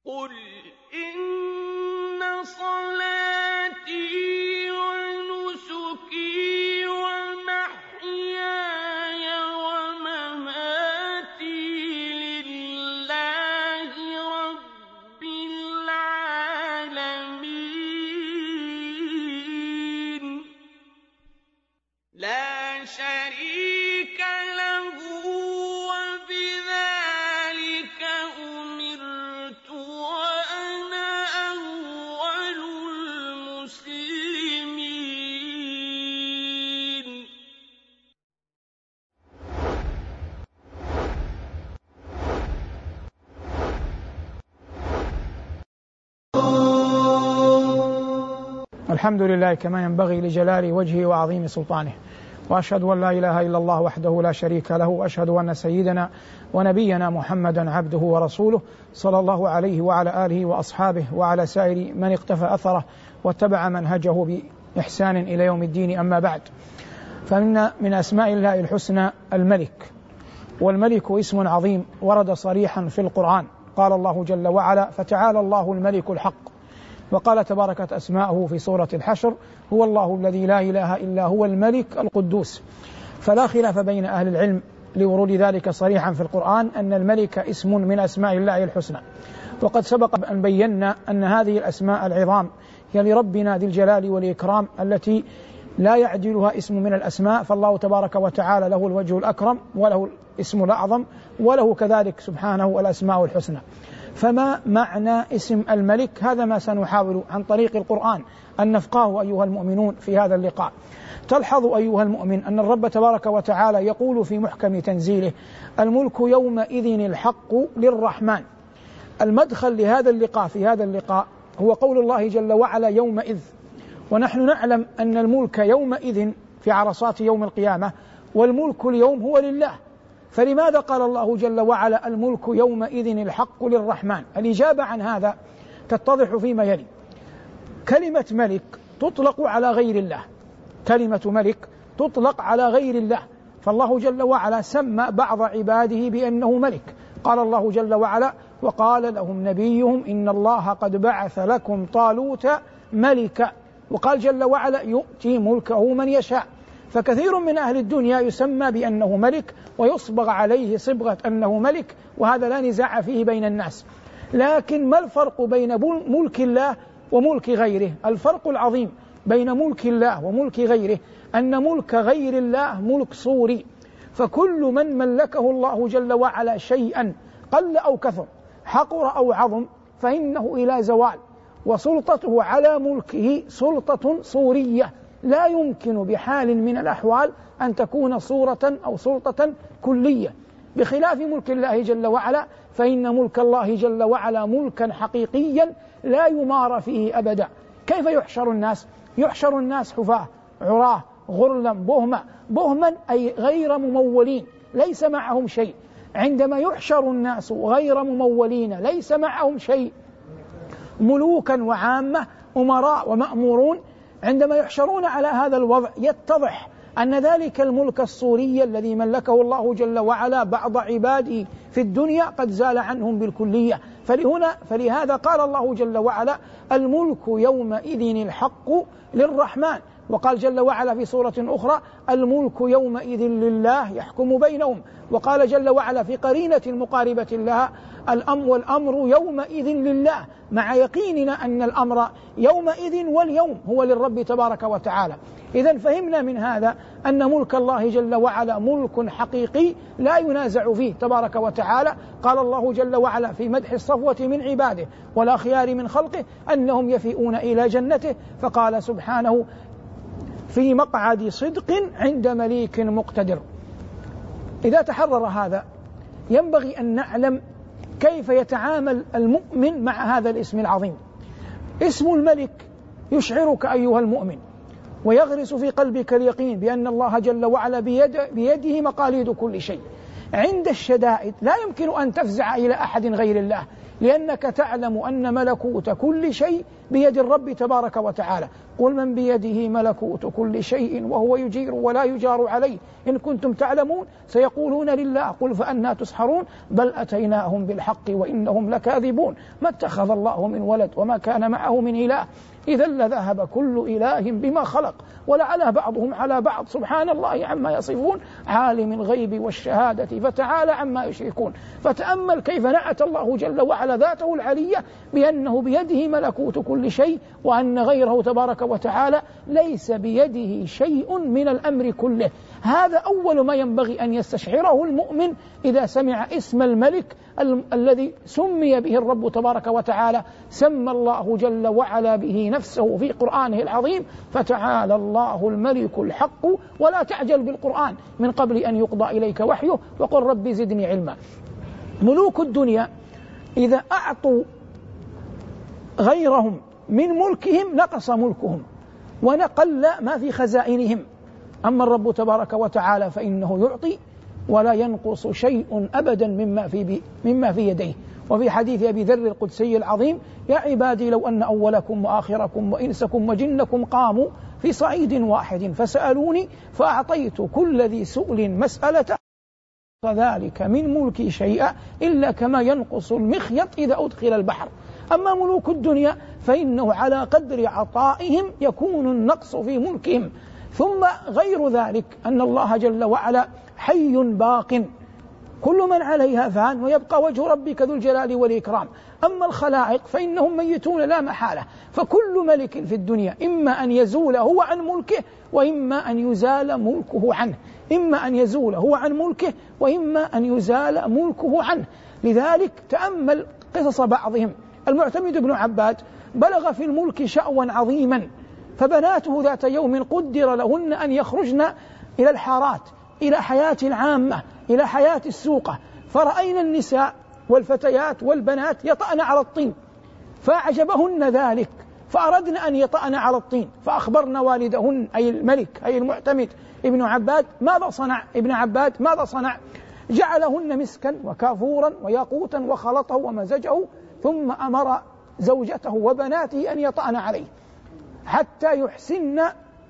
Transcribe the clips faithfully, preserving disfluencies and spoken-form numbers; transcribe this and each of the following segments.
قُلْ إِنَّ صَلَاتِي وَنُسُكِي وَمَحْيَايَ وَمَمَاتِي لِلَّهِ رَبِّ الْعَالَمِينَ لَا شَرِيكَ لَهُ وَبِذَٰلِكَ أُمِرْتُ وَأَنَا أَوَّلُ الْمُسْلِمِينَ. الحمد لله كما ينبغي لجلال وجهه وعظيم سلطانه، وأشهد أن لا إله إلا الله وحده لا شريك له، وأشهد أن سيدنا ونبينا محمدا عبده ورسوله صلى الله عليه وعلى آله وأصحابه وعلى سائر من اقتفى أثره واتبع منهجه بإحسان إلى يوم الدين. أما بعد، فمن من أسماء الله الحسنى الملك، والملك اسم عظيم ورد صريحا في القرآن. قال الله جل وعلا: فتعالى الله الملك الحق. وقال تباركت أسماؤه في سورة الحشر: هو الله الذي لا إله إلا هو الملك القدوس. فلا خلاف بين أهل العلم لورود ذلك صريحا في القرآن أن الملك اسم من أسماء الله الحسنى. وقد سبق أن بينا أن هذه الأسماء العظام هي لربنا ذي الجلال والإكرام التي لا يعدلها اسم من الأسماء، فالله تبارك وتعالى له الوجه الأكرم وله الاسم الأعظم وله كذلك سبحانه الأسماء الحسنى. فما معنى اسم الملك؟ هذا ما سنحاول عن طريق القرآن أن نفقهه أيها المؤمنون في هذا اللقاء. تلحظ أيها المؤمن أن الرب تبارك وتعالى يقول في محكم تنزيله: الملك يومئذ الحق للرحمن. المدخل لهذا اللقاء في هذا اللقاء هو قول الله جل وعلا يومئذ، ونحن نعلم أن الملك يومئذ في عرصات يوم القيامة، والملك اليوم هو لله. فلماذا قال الله جل وعلا الملك يومئذ الحق للرحمن؟ الإجابة عن هذا تتضح فيما يلي. كلمة ملك تطلق على غير الله، كلمة ملك تطلق على غير الله، فالله جل وعلا سمى بعض عباده بأنه ملك. قال الله جل وعلا: وقال لهم نبيهم إن الله قد بعث لكم طالوت ملكا. وقال جل وعلا: يؤتي ملكه من يشاء. فكثير من أهل الدنيا يسمى بأنه ملك ويصبغ عليه صبغة أنه ملك، وهذا لا نزاع فيه بين الناس. لكن ما الفرق بين ملك الله وملك غيره؟ الفرق العظيم بين ملك الله وملك غيره أن ملك غير الله ملك صوري، فكل من ملكه الله جل وعلا شيئا قل أو كثر، حقر أو عظم، فإنه إلى زوال، وسلطته على ملكه سلطة صورية لا يمكن بحال من الأحوال أن تكون صورة أو سلطة كلية، بخلاف ملك الله جل وعلا، فإن ملك الله جل وعلا ملكا حقيقيا لا يمار فيه أبدا. كيف يحشر الناس؟ يحشر الناس حفاة عراه غرلا بهما، بهما أي غير ممولين ليس معهم شيء. عندما يحشر الناس غير ممولين ليس معهم شيء، ملوكا وعامة أمراء ومأمورون، عندما يحشرون على هذا الوضع يتضح أن ذلك الملك الصوري الذي ملكه الله جل وعلا بعض عباده في الدنيا قد زال عنهم بالكلية. فلهنا فلهذا قال الله جل وعلا الملك يومئذ الحق للرحمن. وقال جل وعلا في سورة أخرى الملك يومئذ لله يحكم بينهم. وقال جل وعلا في قرينة مقاربة لها الأمر والأمر يومئذ لله، مع يقيننا أن الأمر يومئذ واليوم هو للرب تبارك وتعالى. إذن فهمنا من هذا أن ملك الله جل وعلا ملك حقيقي لا ينازع فيه تبارك وتعالى. قال الله جل وعلا في مدح الصفوة من عباده والأخيار من خلقه أنهم يفيئون إلى جنته، فقال سبحانه في مقعد صدق عند مليك مقتدر. إذا تحرر هذا ينبغي أن نعلم كيف يتعامل المؤمن مع هذا الاسم العظيم. اسم الملك يشعرك أيها المؤمن ويغرس في قلبك اليقين بأن الله جل وعلا بيد بيده مقاليد كل شيء، عند الشدائد لا يمكن أن تفزع إلى أحد غير الله، لأنك تعلم أن ملكوت كل شيء بيد الرب تبارك وتعالى. قل من بيده ملكوت كل شيء وهو يجير ولا يجار عليه إن كنتم تعلمون سيقولون لله قل فأنى تسحرون بل أتيناهم بالحق وإنهم لكاذبون ما اتخذ الله من ولد وما كان معه من إله إذا لذهب كل إله بما خلق ولعلى بعضهم على بعض سبحان الله عما يصفون عالم الغيب والشهادة فتعالى عما يشركون. فتأمل كيف نعت الله جل وعلا ذاته العلية بأنه بيده ملكوت كل شيء، وأن غيره تبارك وتعالى ليس بيده شيء من الأمر كله. هذا أول ما ينبغي أن يستشعره المؤمن إذا سمع اسم الملك ال- الذي سمي به الرب تبارك وتعالى. سمى الله جل وعلا به نفسه في قرآنه العظيم فتعالى الله الملك الحق ولا تعجل بالقرآن من قبل أن يقضى إليك وحيه وقل رب زدني علما. ملوك الدنيا إذا أعطوا غيرهم من ملكهم نقص ملكهم ونقل ما في خزائنهم، أما الرب تبارك وتعالى فإنه يعطي ولا ينقص شيء أبدا مما في, مما في يديه. وفي حديث أبي ذر القدسي العظيم يا عبادي لو أن أولكم وآخركم وإنسكم وجنكم قاموا في صعيد واحد فسألوني فأعطيت كل ذي سؤل مسألة فذلك من ملكي شيئا إلا كما ينقص المخيط إذا أدخل البحر. أما ملوك الدنيا فإنه على قدر عطائهم يكون النقص في ملكهم. ثم غير ذلك أن الله جل وعلا حي باق كل من عليها فان ويبقى وجه ربك ذو الجلال والإكرام. أما الخلائق فإنهم ميتون لا محالة، فكل ملك في الدنيا إما أن يزول هو عن ملكه وإما أن يزال ملكه عنه، إما أن يزول هو عن ملكه وإما أن يزال ملكه عنه. لذلك تأمل قصص بعضهم. المعتمد بن عباد بلغ في الملك شأوا عظيما، فبناته ذات يوم قدر لهن أن يخرجن إلى الحارات، إلى حياة العامة، إلى حياة السوقة، فرأينا النساء والفتيات والبنات يطأن على الطين فأعجبهن ذلك فأردن أن يطأن على الطين، فأخبرن والدهن أي الملك أي المعتمد ابن عباد. ماذا صنع ابن عباد؟ ماذا صنع؟ جعلهن مسكا وكافورا وياقوتا وخلطه ومزجه، ثم أمر زوجته وبناته أن يطأن عليه حتى يحسن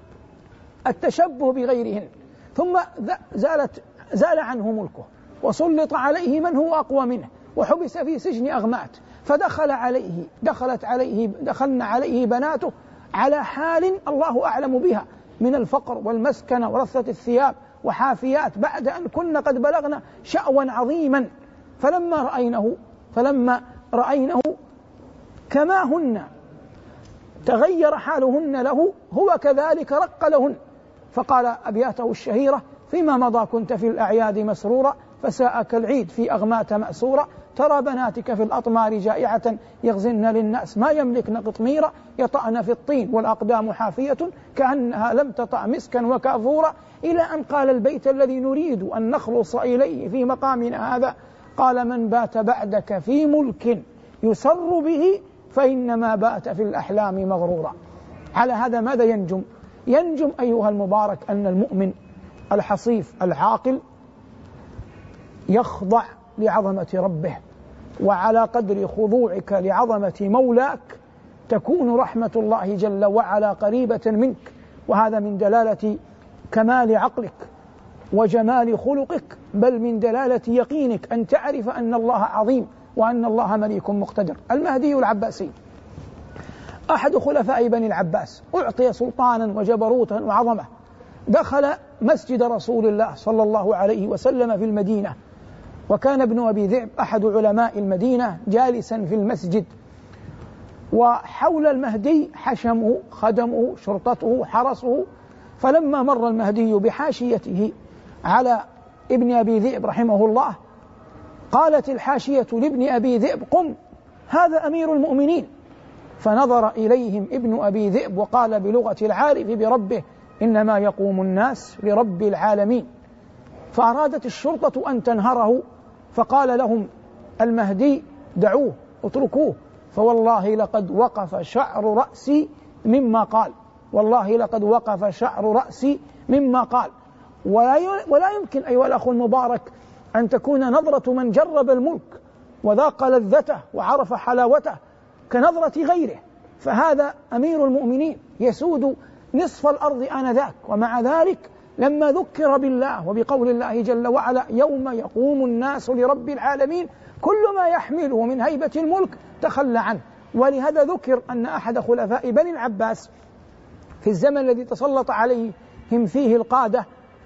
التشبه بغيرهن، ثم زالت زال عنه ملكه وسلط عليه من هو أقوى منه وحبس في سجن أغمات. فدخل عليه دخلت عليه دخلن عليه بناته على حال الله أعلم بها من الفقر والمسكنة ورثة الثياب وحافيات بعد أن كن قد بلغنا شأوا عظيما. فلما رأينه فلما رأينه كما هن تغير حالهن له هو كذلك رق لهن، فقال أبياته الشهيرة فيما مضى كنت في الأعياد مسرورا فساءك العيد في أغمات مأسورا ترى بناتك في الأطمار جائعة يغزن للناس ما يملكن قطميرا يطأن في الطين والأقدام حافية كأنها لم تطأ مسكا وكافورا، إلى أن قال البيت الذي نريد أن نخلص إليه في مقامنا هذا قال من بات بعدك في ملك يسر به فإنما بات في الأحلام مغرورا. على هذا ماذا ينجم؟ ينجم أيها المبارك أن المؤمن الحصيف العاقل يخضع لعظمة ربه، وعلى قدر خضوعك لعظمة مولاك تكون رحمة الله جل وعلا قريبة منك، وهذا من دلالة كمال عقلك وجمال خلقك، بل من دلالة يقينك أن تعرف أن الله عظيم وأن الله مليك مقتدر. المهدي العباسي أحد خلفاء بني العباس أعطي سلطانا وجبروتا وعظمة، دخل مسجد رسول الله صلى الله عليه وسلم في المدينة، وكان ابن أبي ذئب أحد علماء المدينة جالسا في المسجد، وحول المهدي حشمه خدمه شرطته حرسه. فلما مر المهدي بحاشيته على ابن أبي ذئب رحمه الله قالت الحاشية لابن أبي ذئب قم هذا أمير المؤمنين، فنظر إليهم ابن أبي ذئب وقال بلغة العارف بربه إنما يقوم الناس لرب العالمين. فأرادت الشرطة أن تنهره، فقال لهم المهدي دعوه اتركوه، فوالله لقد وقف شعر رأسي مما قال، والله لقد وقف شعر رأسي مما قال. ولا يمكن أيها الأخ المبارك أن تكون نظرة من جرب الملك وذاق لذته وعرف حلاوته كنظرة غيره، فهذا أمير المؤمنين يسود نصف الأرض آنذاك، ومع ذلك لما ذكر بالله وبقول الله جل وعلا يوم يقوم الناس لرب العالمين كل ما يحمله من هيبة الملك تخلى عنه. ولهذا ذكر أن أحد خلفاء بني العباس في الزمن الذي تسلط عليهم فيه القادة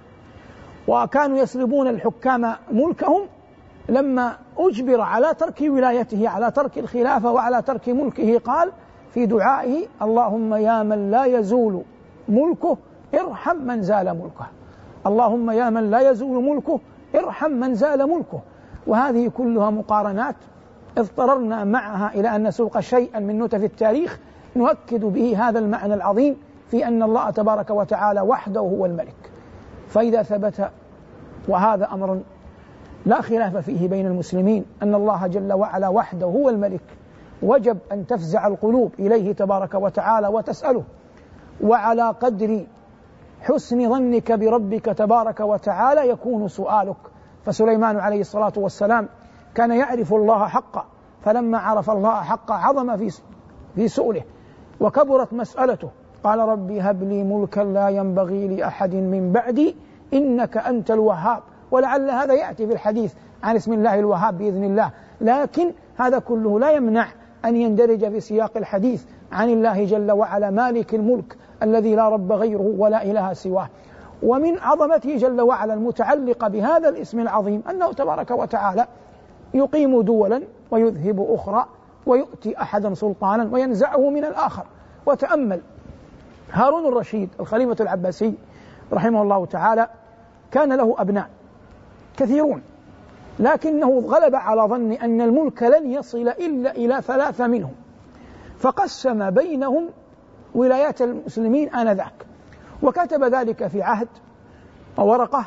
وكانوا يسلبون الحكام ملكهم، لما أجبر على ترك ولايته على ترك الخلافة وعلى ترك ملكه قال في دعائه اللهم يا من لا يزول ملكه ارحم من زال ملكه، اللهم يا من لا يزول ملكه ارحم من زال ملكه. وهذه كلها مقارنات اضطررنا معها إلى أن نسوق شيئا من نتف التاريخ نؤكد به هذا المعنى العظيم في أن الله تبارك وتعالى وحده هو الملك. فإذا ثبت، وهذا أمر لا خلاف فيه بين المسلمين، أن الله جل وعلا وحده هو الملك، وجب أن تفزع القلوب إليه تبارك وتعالى وتسأله، وعلى قدر حسن ظنك بربك تبارك وتعالى يكون سؤالك. فسليمان عليه الصلاة والسلام كان يعرف الله حقا، فلما عرف الله حقا عظم في في سؤله وكبرت مسألته، قال ربي هب لي ملكا لا ينبغي لأحد من بعدي إنك أنت الوهاب. ولعل هذا يأتي في الحديث عن اسم الله الوهاب بإذن الله، لكن هذا كله لا يمنع أن يندرج في سياق الحديث عن الله جل وعلا مالك الملك الذي لا رب غيره ولا إله سواه. ومن عظمته جل وعلا المتعلقة بهذا الاسم العظيم أنه تبارك وتعالى يقيم دولا ويذهب أخرى، ويؤتي أحدا سلطانا وينزعه من الآخر. وتأمل هارون الرشيد الخليفة العباسي رحمه الله تعالى كان له أبناء كثيرون، لكنه غلب على ظن أن الملك لن يصل إلا إلى ثلاثة منهم، فقسم بينهم ولايات المسلمين آنذاك، وكتب ذلك في عهد ورقة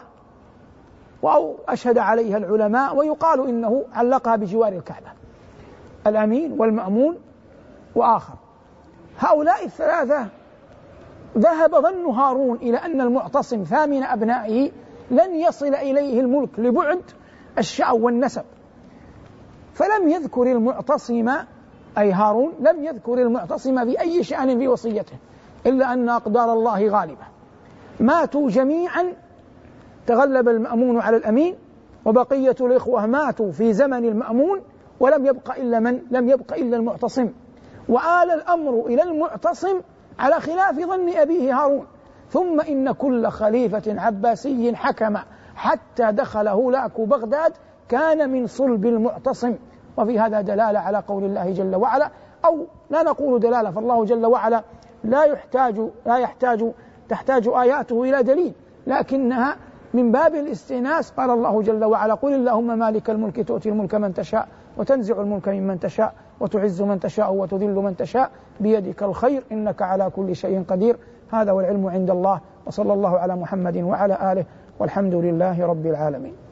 أو أشهد عليها العلماء، ويقال إنه علقها بجوار الكعبة، الأمين والمأمون وآخر. هؤلاء الثلاثة ذهب ظن هارون إلى أن المعتصم ثامن أبنائه لن يصل إليه الملك لبعد الشأو والنسب، فلم يذكر المعتصم أي هارون لم يذكر المعتصم في أي شأن في وصيته، إلا أن أقدار الله غالبة. ماتوا جميعا، تغلب المأمون على الأمين، وبقية الإخوة ماتوا في زمن المأمون، ولم يبق إلا من؟ لم يبق إلا المعتصم. وآل الأمر إلى المعتصم على خلاف ظن أبيه هارون. ثم إن كل خليفة عباسي حكم حتى دخل هولاك بغداد كان من صلب المعتصم. وفي هذا دلالة على قول الله جل وعلا، أو لا نقول دلالة، فالله جل وعلا لا يحتاج لا يحتاج تحتاج آياته إلى دليل، لكنها من باب الاستئناس. قال الله جل وعلا قل اللهم مالك الملك تؤتي الملك من تشاء وتنزع الملك ممن تشاء وتعز من تشاء وتذل من تشاء بيدك الخير إنك على كل شيء قدير. هذا والعلم عند الله، وصلى الله على محمد وعلى آله، والحمد لله رب العالمين.